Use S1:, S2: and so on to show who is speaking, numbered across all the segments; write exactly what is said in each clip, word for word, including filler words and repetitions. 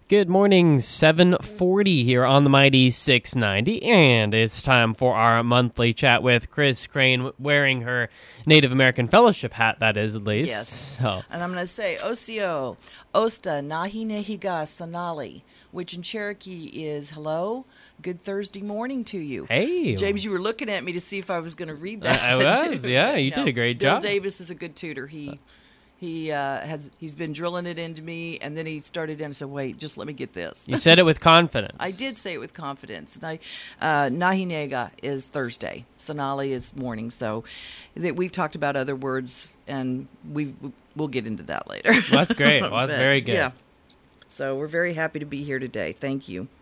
S1: Good morning, seven forty here on the Mighty six ninety, and it's time for our monthly chat with Chris Crane, wearing her Native American Fellowship hat, that is, at least.
S2: Yes,
S1: so.
S2: And I'm going to say, Osio, Osta, Nahinehiga, Sonali, which in Cherokee is hello, good Thursday morning to you.
S1: Hey.
S2: James, you were looking at me to see if I was going to read that.
S1: I, I was, yeah, you no, did a great
S2: Bill
S1: job.
S2: Bill Davis is a good tutor. He... He uh, has he's been drilling it into me, and then he started in and said, "Wait, just let me get this."
S1: You said it with confidence.
S2: I did say it with confidence. And I, uh, Nahinega is Thursday. Sonali is morning. So that we've talked about other words, and we we'll get into that later.
S1: Well, that's great. Well, that's
S2: but,
S1: very good.
S2: Yeah. So we're very happy to be here today. Thank you.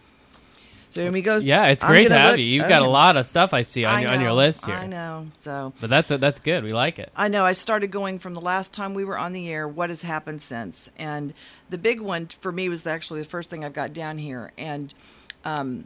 S2: So let me go.
S1: Yeah, it's
S2: I'm
S1: great to have
S2: look,
S1: you. You've
S2: okay.
S1: got a lot of stuff I see on
S2: I
S1: your
S2: know,
S1: on your list here.
S2: I know. So,
S1: but that's that's good. We like it.
S2: I know. I started going from the last time we were on the air. What has happened since? And the big one for me was actually the first thing I've got down here. And um,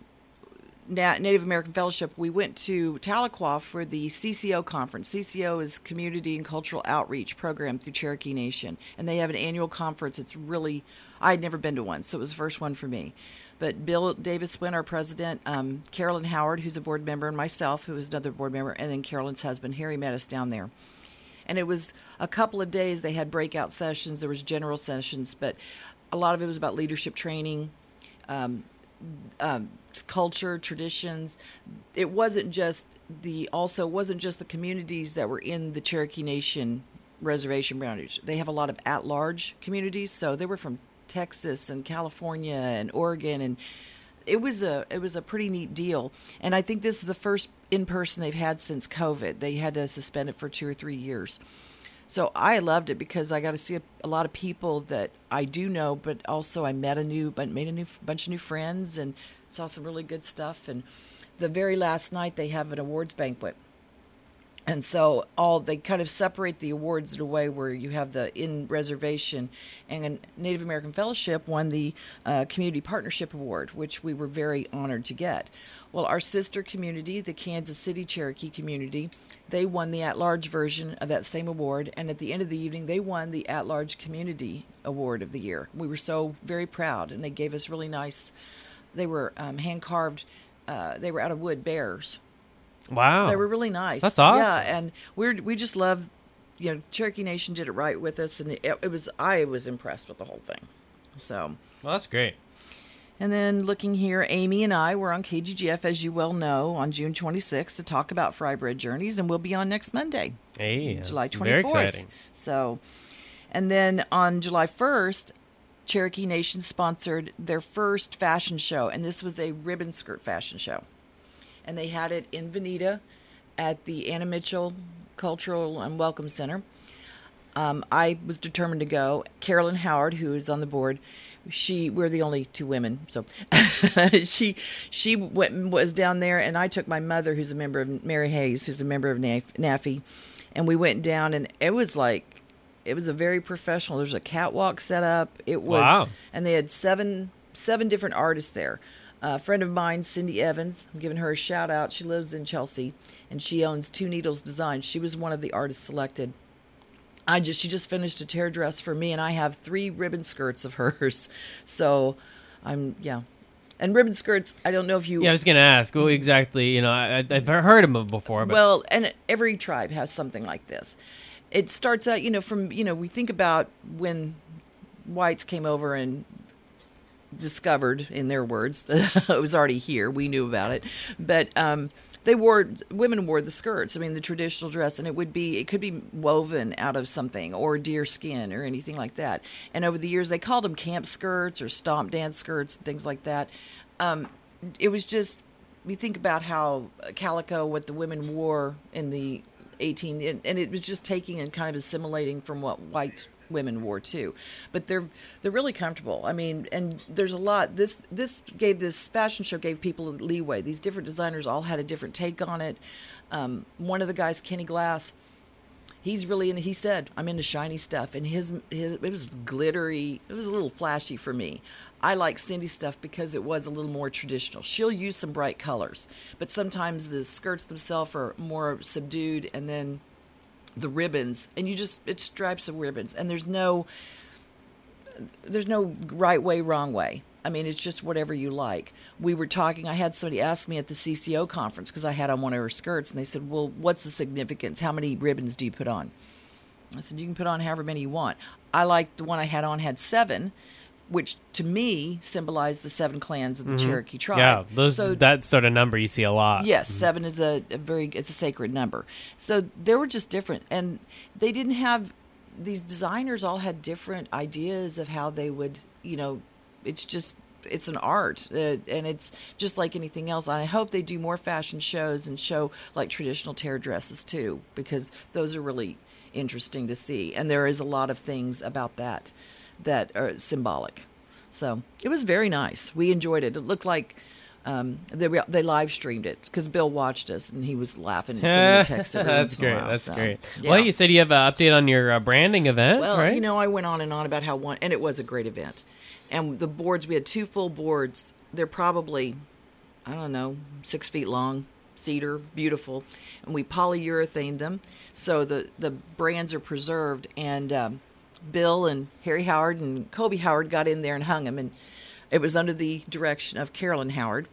S2: Na- Native American Fellowship. We went to Tahlequah for the C C O conference. C C O is Community and Cultural Outreach Program through Cherokee Nation, and they have an annual conference. It's really I had never been to one, so it was the first one for me. But Bill Davis Wynn, our president, um, Carolyn Howard, who's a board member, and myself, who is another board member, and then Carolyn's husband, Harry, met us down there. And it was a couple of days. They had breakout sessions. There was general sessions, but a lot of it was about leadership training, um, um, culture, traditions. It wasn't just the also wasn't just the communities that were in the Cherokee Nation reservation boundaries. They have a lot of at-large communities, so they were from Texas and California and Oregon, and it was a it was a pretty neat deal. And I think this is the first in person they've had since COVID. They had to suspend it for two or three years. So I loved it because I got to see a, a lot of people that I do know, but also I met a new but made a new bunch of new friends and saw some really good stuff. And the very last night they have an awards banquet. And so all they kind of separate the awards in a way where you have the in reservation, and Native American Fellowship won the uh, Community Partnership Award, which we were very honored to get. Well, our sister community, the Kansas City Cherokee community, they won the at-large version of that same award, and at the end of the evening, they won the at-large community award of the year. We were so very proud, and they gave us really nice. They were um, hand-carved. Uh, they were out of wood bears.
S1: Wow.
S2: They were really nice.
S1: That's awesome.
S2: Yeah, and we we just love, you know, Cherokee Nation did it right with us, and it, it was I was impressed with the whole thing. So.
S1: Well, that's great.
S2: And then looking here, Amy and I were on K G G F, as you well know, on June twenty-sixth to talk about Fry Bread Journeys, and we'll be on next Monday,
S1: hey,
S2: July twenty-fourth.
S1: Very exciting.
S2: So, and then on July first, Cherokee Nation sponsored their first fashion show, and this was a ribbon skirt fashion show. And they had it in Veneta at the Anna Mitchell Cultural and Welcome Center. Um, I was determined to go. Carolyn Howard, who is on the board, she we're the only two women, so she she went was down there, and I took my mother, who's a member of Mary Hayes, who's a member of N A F I, and we went down, and it was like it was a very professional. There's a catwalk set up. It was,
S1: wow.
S2: And they had seven seven different artists there. A friend of mine, Cindy Evans, I'm giving her a shout out. She lives in Chelsea, and she owns Two Needles Designs. She was one of the artists selected. I just she just finished a tear dress for me, and I have three ribbon skirts of hers. So, I'm yeah, and ribbon skirts. I don't know if you.
S1: Yeah, I was going to ask. Well, exactly. You know, I, I've heard of them before. But.
S2: Well, and every tribe has something like this. It starts out, you know, from you know we think about when whites came over and discovered, in their words, that it was already here. We knew about it, but um, they wore women wore the skirts. I mean, the traditional dress, and it would be it could be woven out of something or deer skin or anything like that. And over the years, they called them camp skirts or stomp dance skirts and things like that. Um, it was just you think about how calico, what the women wore in the eighteen, and, and it was just taking and kind of assimilating from what white women wore too, but they're they're really comfortable. I mean, and there's a lot. This this gave this fashion show gave people leeway. These different designers all had a different take on it. Um, one of the guys, Kenny Glass, he's really in. He said, "I'm into shiny stuff," and his his it was glittery. It was a little flashy for me. I like Cindy's stuff because it was a little more traditional. She'll use some bright colors, but sometimes the skirts themselves are more subdued, and then the ribbons, and you just, it's stripes of ribbons, and there's no, there's no right way, wrong way. I mean, it's just whatever you like. We were talking, I had somebody ask me at the C C O conference, because I had on one of her skirts, and they said, well, what's the significance? How many ribbons do you put on? I said, you can put on however many you want. I liked the one I had on had seven, which to me symbolized the seven clans of the mm-hmm. Cherokee tribe.
S1: Yeah, those so, that sort of number you see a lot.
S2: Yes,
S1: mm-hmm.
S2: seven is a, a very, it's a sacred number. So they were just different. And they didn't have, these designers all had different ideas of how they would, you know, it's just, it's an art, uh, and it's just like anything else. And I hope they do more fashion shows and show like traditional tear dresses too, because those are really interesting to see. And there is a lot of things about that that are symbolic. So it was very nice. We enjoyed it. It looked like um, they they live streamed it, because Bill watched us and he was laughing and sending me texts every
S1: That's
S2: once in a
S1: great.
S2: while,
S1: That's
S2: so,
S1: great.
S2: Yeah.
S1: Well, you said you have an update on your uh, branding event,
S2: Well,
S1: right?
S2: you know, I went on and on about how one, and it was a great event. And the boards, we had two full boards. They're probably, I don't know, six feet long, cedar, beautiful. And we polyurethaned them, so the, the brands are preserved. And um, Bill and Harry Howard and Kobe Howard got in there and hung them. And it was under the direction of Carolyn Howard.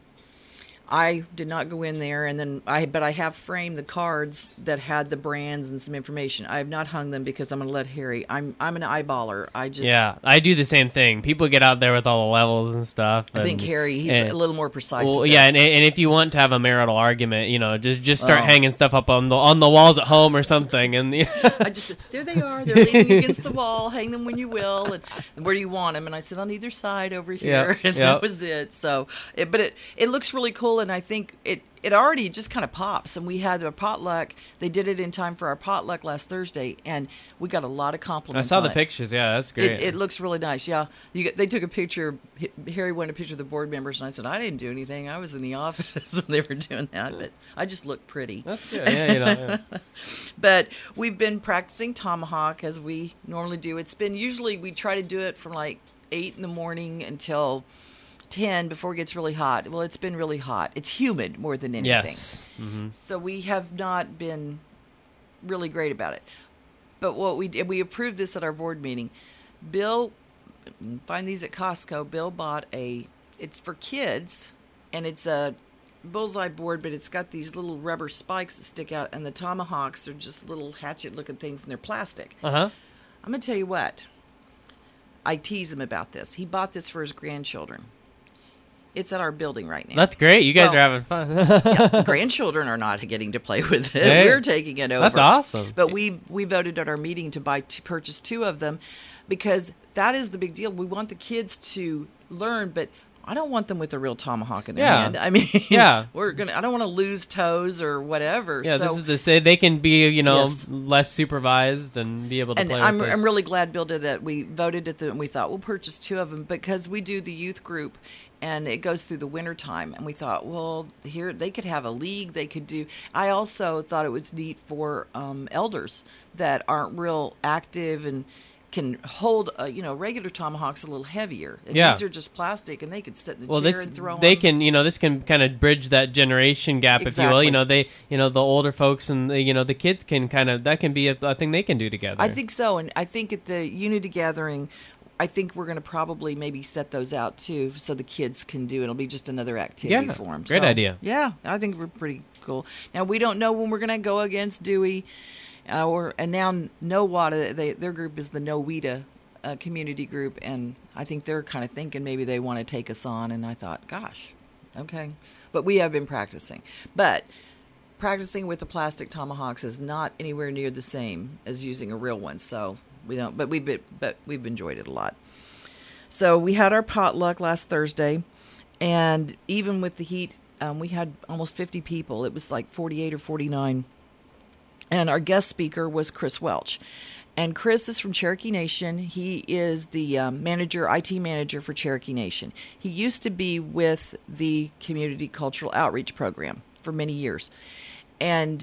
S2: I did not go in there, and then I, but I have framed the cards that had the brands and some information. I have not hung them because I'm going to let Harry. I'm I'm an eyeballer. I just
S1: yeah, I do the same thing. People get out there with all the levels and stuff.
S2: I
S1: and,
S2: think Harry, he's
S1: and,
S2: a little more precise.
S1: Well, yeah, and, and if you want to have a marital argument, you know, just just start
S2: oh.
S1: hanging stuff up on the on the walls at home or something, and
S2: I just there they are. They're leaning against the wall. Hang them when you will. And, and where do you want them? And I said on either side over here,
S1: yep,
S2: and
S1: yep.
S2: that was it. So, it, but it it looks really cool, and I think it. It already just kind of pops, and we had a potluck. They did it in time for our potluck last Thursday, and we got a lot of compliments.
S1: I saw
S2: on
S1: the
S2: it.
S1: pictures. Yeah, that's great.
S2: It, it looks really nice. Yeah, you get, they took a picture. Harry wanted a picture of the board members, and I said I didn't do anything. I was in the office when they were doing that, but I just looked pretty.
S1: That's good. Yeah, you know. Yeah.
S2: But we've been practicing tomahawk as we normally do. It's been usually we try to do it from like eight in the morning until ten before it gets really hot. Well, it's been really hot. It's humid more than anything.
S1: Yes. Mm-hmm.
S2: So we have not been really great about it. But what we did, we approved this at our board meeting. Bill, find these at Costco. Bill bought a, it's for kids, and it's a bullseye board, but it's got these little rubber spikes that stick out, and the tomahawks are just little hatchet-looking things, and they're plastic.
S1: Uh-huh.
S2: I'm going to tell you what. I tease him about this. He bought this for his grandchildren. It's at our building right now.
S1: That's great. You guys
S2: well,
S1: are having fun.
S2: Yeah, the grandchildren are not getting to play with it.
S1: Hey,
S2: we're taking it over.
S1: That's awesome.
S2: But we we voted at our meeting to buy to purchase two of them, because that is the big deal. We want the kids to learn, but I don't want them with a real tomahawk in their
S1: yeah.
S2: hand. I mean,
S1: yeah.
S2: we're gonna. I don't want to lose toes or whatever.
S1: Yeah,
S2: so,
S1: this is the say they can be, you know,
S2: yes.
S1: less supervised and be able to
S2: and
S1: play.
S2: I'm
S1: with
S2: I'm
S1: those.
S2: really glad Bill did that. We voted at the and we thought we'll purchase two of them because we do the youth group. And it goes through the winter time. And we thought, well, here they could have a league. They could do. I also thought it was neat for um, elders that aren't real active and can hold, uh, you know, regular tomahawks a little heavier. And
S1: yeah.
S2: These are just plastic, and they could sit in the
S1: well,
S2: chair
S1: this,
S2: and throw
S1: they
S2: them.
S1: can, you know, this can kind of bridge that generation gap,
S2: Exactly.
S1: if you will. You know, they, you know, the older folks and the, you know the kids can kind of that can be a, a thing they can do together.
S2: I think so, and I think at the Unity Gathering, I think we're going to probably maybe set those out too, so the kids can do. It'll be just another activity
S1: yeah,
S2: for them.
S1: Great
S2: so,
S1: idea.
S2: Yeah, I think we're pretty cool. Now we don't know when we're going to go against Dewey, uh, or and now NOWADA. They, their group is the NOWEDA uh, community group, and I think they're kind of thinking maybe they want to take us on. And I thought, gosh, okay, but we have been practicing, but. Practicing with the plastic tomahawks is not anywhere near the same as using a real one. So we don't, but we've been, but we've enjoyed it a lot. So we had our potluck last Thursday, and even with the heat, um, we had almost fifty people. It was like forty-eight or forty-nine, and our guest speaker was Chris Welch. And Chris is from Cherokee Nation. He is the um, manager, I T manager for Cherokee Nation. He used to be with the Community Cultural Outreach Program for many years. And,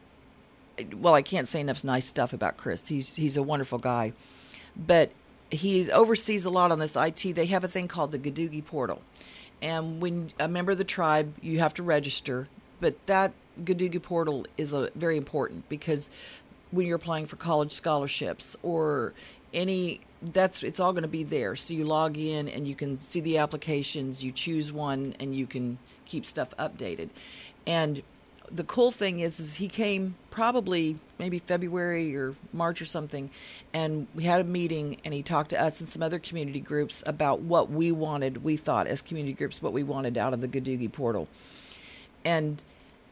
S2: well, I can't say enough nice stuff about Chris. He's he's a wonderful guy. But he oversees a lot on this I T. They have a thing called the Gadoogie Portal. And when a member of the tribe, you have to register. But that Gadoogie Portal is a, very important because when you're applying for college scholarships or any that's it's all going to be there. So you log in and you can see the applications. You choose one and you can keep stuff updated. And the cool thing is, is he came probably maybe February or March or something, and we had a meeting, and he talked to us and some other community groups about what we wanted, we thought as community groups, what we wanted out of the Gadoogie portal. And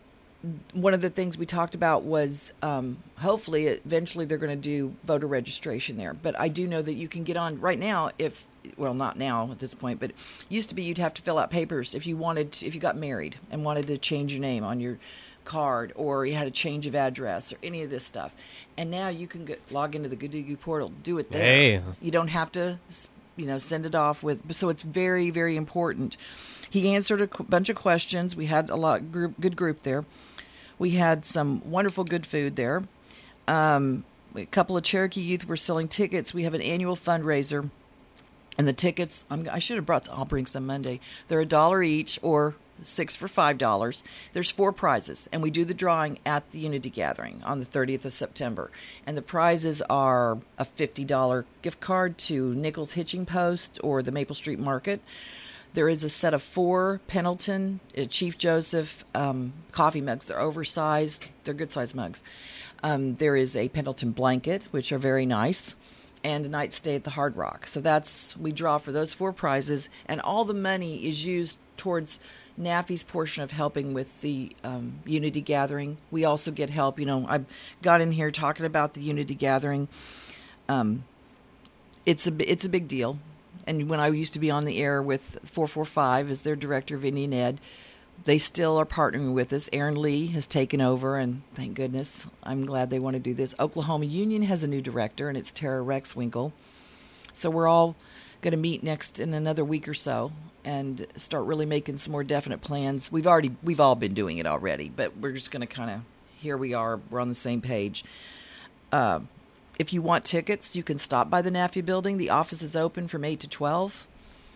S2: one of the things we talked about was um, hopefully eventually they're going to do voter registration there. But I do know that you can get on right now if, well, not now at this point, but it used to be you'd have to fill out papers if you wanted to, if you got married and wanted to change your name on your card, or you had a change of address, or any of this stuff. And now you can get, log into the Gadoogie portal, do it there.
S1: Hey.
S2: You don't have to, you know, send it off with. So it's very, very important. He answered a bunch of questions. We had a lot group, good group there. We had some wonderful good food there. Um, a couple of Cherokee youth were selling tickets. We have an annual fundraiser, and the tickets, I'm, I should have brought, I'll bring some Monday. They're a dollar each, or six for five dollars. There's four prizes, and we do the drawing at the Unity Gathering on the thirtieth of September. And the prizes are a fifty dollars gift card to Nichols Hitching Post or the Maple Street Market. There is a set of four Pendleton uh, Chief Joseph um, coffee mugs. They're oversized. They're good-sized mugs. Um, there is a Pendleton blanket, which are very nice, and a night stay at the Hard Rock. So that's, we draw for those four prizes, and all the money is used towards N A F I's portion of helping with the um, Unity Gathering. We also get help. You know, I got in here talking about the Unity Gathering. Um, it's a it's a big deal. And when I used to be on the air with four forty-five as their director of Indian Ed, they still are partnering with us. Aaron Lee has taken over, and thank goodness. I'm glad they want to do this. Oklahoma Union has a new director, and it's Tara Rexwinkle. So we're all going to meet next in another week or so and start really making some more definite plans. We've already, we've all been doing it already, but we're just going to kind of, here we are, we're on the same page. Uh, if you want tickets, you can stop by the N A F I building. The office is open from eight to twelve.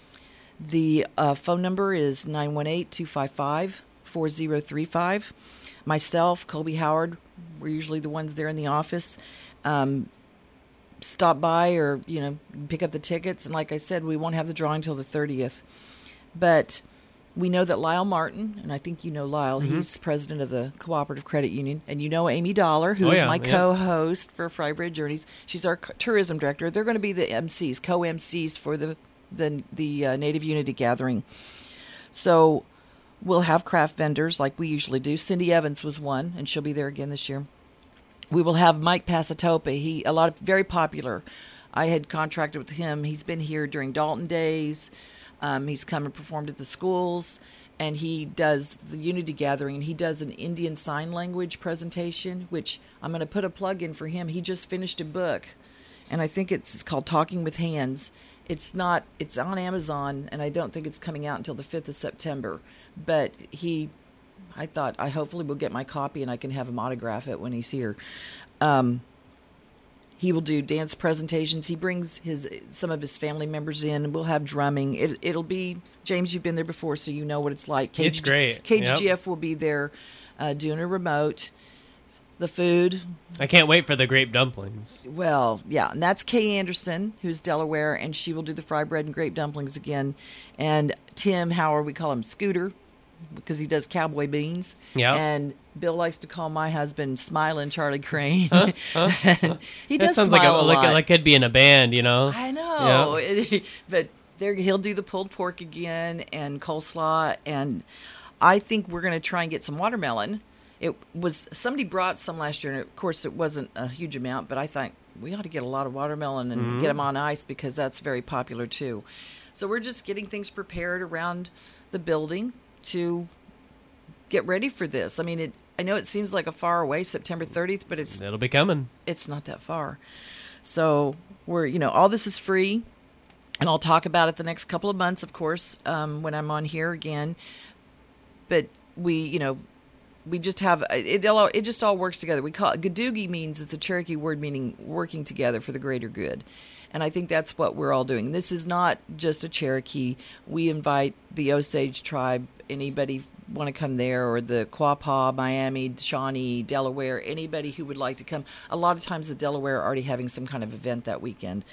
S2: The uh, phone number is nine one eight, two five five, four zero three five. Myself, Colby Howard, we're usually the ones there in the office. Um, stop by or, you know, pick up the tickets. And like I said, we won't have the drawing until the thirtieth. But we know that Lyle Martin, and I think you know Lyle, mm-hmm. he's president of the Cooperative Credit Union. And you know Amy Dollar, who
S1: oh,
S2: is
S1: yeah,
S2: my
S1: yeah.
S2: co-host for Fry Bread Journeys. She's our tourism director. They're going to be the M Cs, co-M Cs for the the, the uh, Native Unity Gathering. So we'll have craft vendors like we usually do. Cindy Evans was one, and she'll be there again this year. We will have Mike Pasatopa. He a lot of very popular. I had contracted with him. He's been here during Dalton Days. Um, he's come and performed at the schools, and he does the Unity Gathering, and he does an Indian Sign Language presentation, which I'm going to put a plug in for him. He just finished a book, and I think it's, it's called Talking with Hands. It's not, it's on Amazon, and I don't think it's coming out until the fifth of September, but he, I thought, I hopefully will get my copy, and I can have him autograph it when he's here. Um, He will do dance presentations. He brings his some of his family members in. We'll have drumming. It, it'll be, James, you've been there before, so you know what it's like. K G,
S1: it's great.
S2: K G G F
S1: yep.
S2: will be there uh, doing a remote. The food.
S1: I can't wait for the grape dumplings.
S2: Well, yeah, and that's Kay Anderson, who's Delaware, and she will do the fry bread and grape dumplings again. And Tim Howard, we call him Scooter, because he does cowboy beans.
S1: Yeah.
S2: And Bill likes to call my husband Smiling Charlie Crane.
S1: Huh? Huh?
S2: He
S1: that
S2: does
S1: sounds
S2: smile
S1: like a,
S2: a
S1: like
S2: lot.
S1: like it'd be in a band, you know.
S2: I know,
S1: Yeah.
S2: but there he'll do the pulled pork again and coleslaw, and I think we're going to try and get some watermelon. It was somebody brought some last year, and of course it wasn't a huge amount, but I thought we ought to get a lot of watermelon and
S1: Mm-hmm.
S2: get them on ice because that's very popular too. So we're just getting things prepared around the building to get ready for this. I mean, it. I know it seems like a far away, September thirtieth, but it's
S1: It'll be coming.
S2: it's not that far. So we're, you know, all this is free, and I'll talk about it the next couple of months, of course, um, when I'm on here again. But we, you know, we just have it. All, it just all works together. We call it Gadoogie means it's a Cherokee word meaning working together for the greater good. And I think that's what we're all doing. This is not just a Cherokee. We invite the Osage tribe, anybody want to come there, or the Quapaw, Miami, Shawnee, Delaware, anybody who would like to come. A lot of times the Delaware are already having some kind of event that weekend.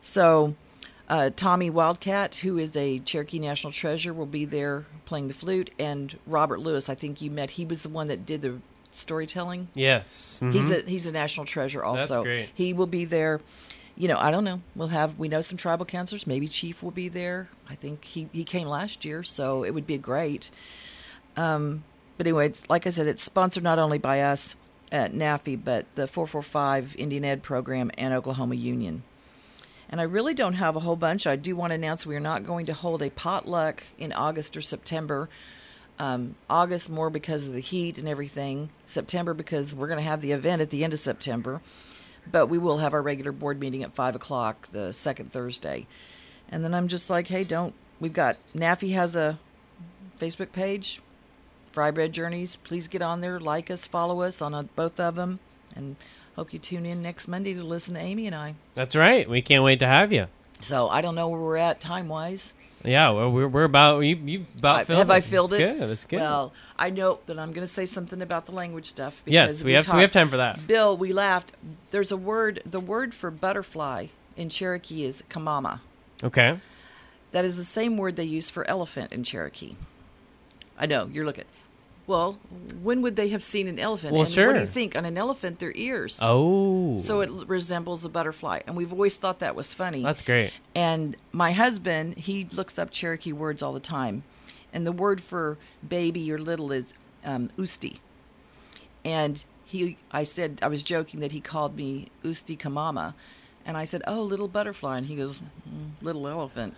S2: So uh, Tommy Wildcat, who is a Cherokee National Treasure, will be there playing the flute. And Robert Lewis, I think you met, he was the one that did the storytelling.
S1: Yes. Mm-hmm.
S2: He's a he's a national treasure also.
S1: That's great.
S2: He will be there. You know, I don't know. We'll have we know some tribal counselors. Maybe Chief will be there. I think he, he came last year, so it would be great. Um, but anyway, it's, like I said, it's sponsored not only by us at N A F I, but the four forty-five Indian Ed program and Oklahoma Union. And I really don't have a whole bunch. I do want to announce we are not going to hold a potluck in August or September. Um, August more because of the heat and everything. September because we're going to have the event at the end of September. But we will have our regular board meeting at five o'clock the second Thursday. And then I'm just like, hey, don't... We've got... N A F I has a Facebook page, Fry Bread Journeys. Please get on there, like us, follow us on uh, both of them. And hope you tune in next Monday to listen to Amy and I.
S1: That's right. We can't wait to have you.
S2: So I don't know where we're at time-wise.
S1: Yeah, well, we're we're about you you about
S2: I,
S1: filled
S2: have
S1: it.
S2: I filled
S1: That's
S2: it?
S1: Good. That's good.
S2: Well, I know that I'm going to say something about the language stuff. Because
S1: yes, we, we have
S2: talked,
S1: we have time for that.
S2: Bill, we laughed. There's a word. The word for butterfly in Cherokee is kamama.
S1: Okay.
S2: That is the same word they use for elephant in Cherokee. I know you're looking. Well, when would they have seen an elephant?
S1: Well,
S2: and
S1: sure.
S2: What do you think? On an elephant, their ears.
S1: Oh.
S2: So it resembles a butterfly, and we've always thought that was funny.
S1: That's great.
S2: And my husband, he looks up Cherokee words all the time, and the word for baby or little is um, usti. And he, I said, I was joking that he called me Usti Kamama. And I said, oh, little butterfly. And he goes, mm, little elephant.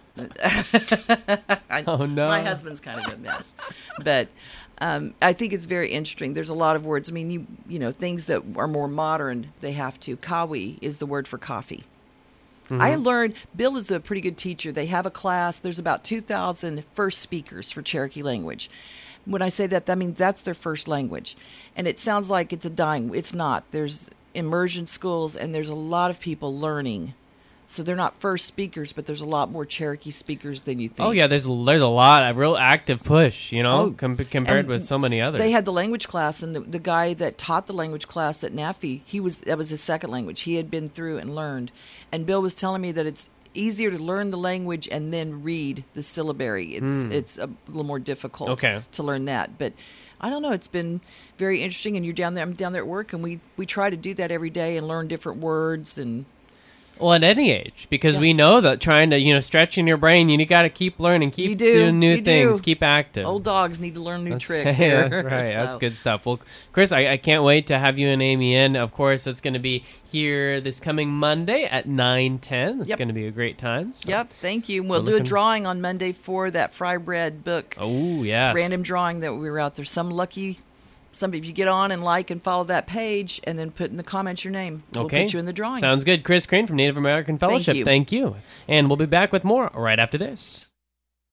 S2: I,
S1: oh, no.
S2: My husband's kind of a mess. But um, I think it's very interesting. There's a lot of words. I mean, you you know, things that are more modern, they have to. Kawi is the word for coffee. Mm-hmm. I learned, Bill is a pretty good teacher. They have a class. There's about two thousand first speakers for Cherokee language. When I say that, that means that's their first language. And it sounds like it's a dying. It's not. There's immersion schools, and there's a lot of people learning. So they're not first speakers, but there's a lot more Cherokee speakers than you think.
S1: Oh, yeah, there's there's a lot, a real active push, you know,
S2: Oh,
S1: com- compared
S2: and
S1: with so many others.
S2: They had the language class, and the, the guy that taught the language class at N A F I, he was that was his second language. He had been through and learned. And Bill was telling me that it's easier to learn the language and then read the syllabary. It's
S1: Mm.
S2: it's a little more difficult
S1: Okay.
S2: to learn that. But I don't know. It's been very interesting. And you're down there. I'm down there at work, and we, we try to do that every day and learn different words and.
S1: Well, at any age, because
S2: Yeah.
S1: we know that trying to, you know, stretch in your brain, you got to keep learning, keep
S2: You do,
S1: doing new
S2: you
S1: things,
S2: do.
S1: keep active.
S2: Old dogs need to learn new
S1: That's,
S2: tricks.
S1: yeah,
S2: here.
S1: that's right. That's
S2: So,
S1: good stuff. Well, Chris, I, I can't wait to have you and Amy in. Of course, it's going to be here this coming Monday at nine ten. It's
S2: Yep.
S1: going to be a great time. So.
S2: Yep, thank you. We'll
S1: We're
S2: do a
S1: looking-
S2: drawing on Monday for that Fry Bread book.
S1: Oh, yes.
S2: Random drawing that we were out there. Some lucky, some if you get on and like and follow that page and then put in the comments your name, we'll
S1: Okay.
S2: put you in the drawing.
S1: Sounds good. Chris Crane from Native American Fellowship.
S2: you.
S1: Thank you. And we'll be back with more right after this.